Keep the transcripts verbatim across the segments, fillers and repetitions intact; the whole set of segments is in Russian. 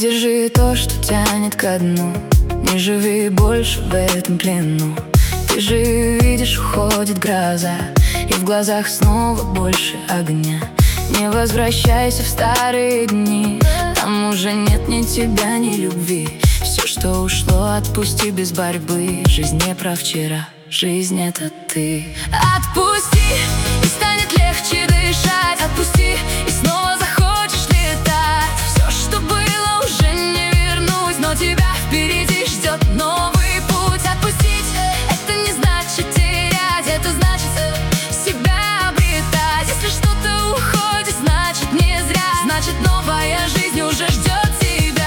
держи то, что тянет ко дну. Не живи больше в этом плену. Ты же видишь, уходит гроза, и в глазах снова больше огня. Не возвращайся в старые дни, там уже нет ни тебя, ни любви. Все, что ушло, отпусти без борьбы. Жизнь не про вчера, жизнь — это ты. Отпусти, и станет легче дышать. Отпусти, и снова захочешь летать. Все, что было, уже не вернуть, но тебя впереди ждет новый путь. Отпустить — это не значит терять, это значит себя обретать. Если что-то уходит, значит не зря, значит новая жизнь уже ждет тебя.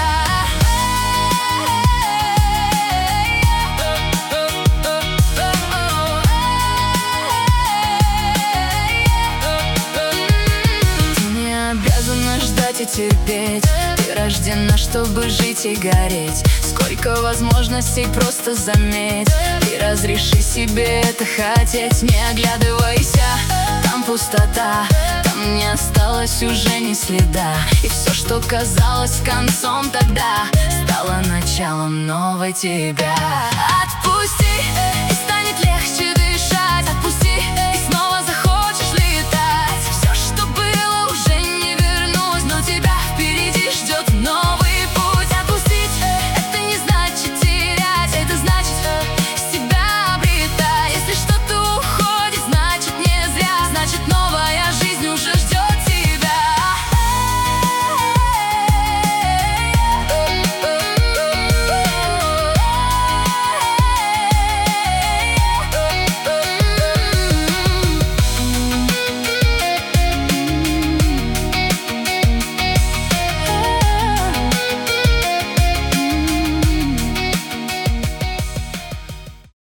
Ты не обязана ждать и терпеть. Ты рождена, чтобы жить и гореть. Сколько возможностей, просто заметь. И разреши себе это хотеть. Не оглядывайся, там пустота, там не осталось уже ни следа. И все, что казалось концом тогда, стало началом новой тебя. Отпусти.